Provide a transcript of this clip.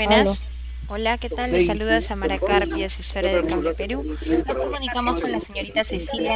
Aló. buenas. Hola, ¿qué tal? Les saluda Samara Carpia, asesora de Cable Perú. Nos comunicamos con la señorita Cecilia